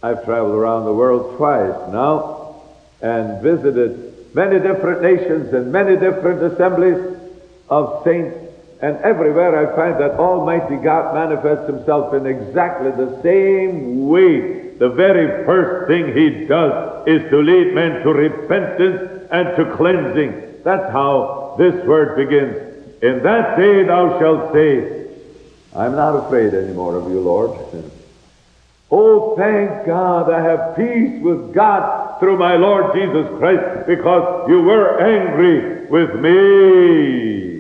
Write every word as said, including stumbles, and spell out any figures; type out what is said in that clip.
I've traveled around the world twice now and visited many different nations and many different assemblies of saints. And everywhere I find that Almighty God manifests himself in exactly the same way. The very first thing he does is to lead men to repentance and to cleansing. That's how this word begins. In that day thou shalt say, I'm not afraid anymore of you, Lord. Oh, thank God, I have peace with God through my Lord Jesus Christ, because you were angry with me.